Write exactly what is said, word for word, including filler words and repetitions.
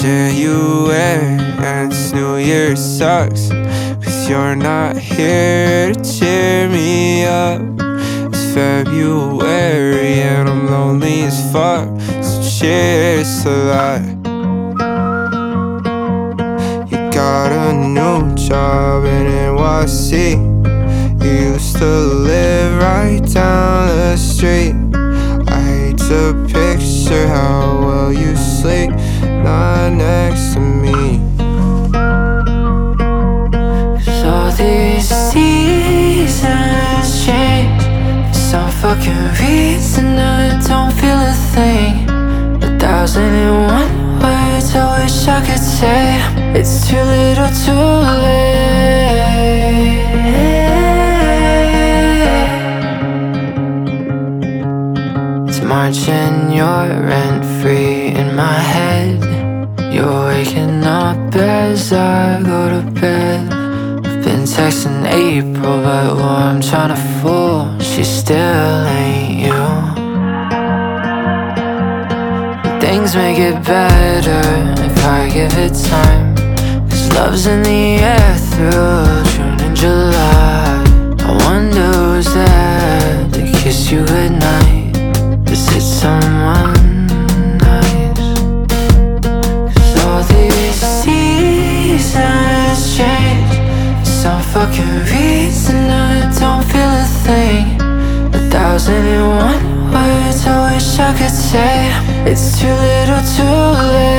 January and it's New Year sucks, cause you're not here to cheer me up. It's February and I'm lonely as fuck, so cheers to that. You got a new job in N Y C. You used to live right down the street. I hate to picture how well you sleep not next to me. Cause all these seasons change for some fucking reason. I don't feel a thing. A thousand and one words I wish I could say. It's too little too late. It's March and you're rent free in my head. You're waking up as I go to bed. I've been texting April, but who I'm trying to fool, she still ain't you. Things may get better if I give it time, cause love's in the air through June and July. I wonder who's there to kiss you goodnight. Is it someone nice? Cause all these seasons change for some fucking reason. I don't feel a thing. A thousand and one words I wish I could say. It's too little too late.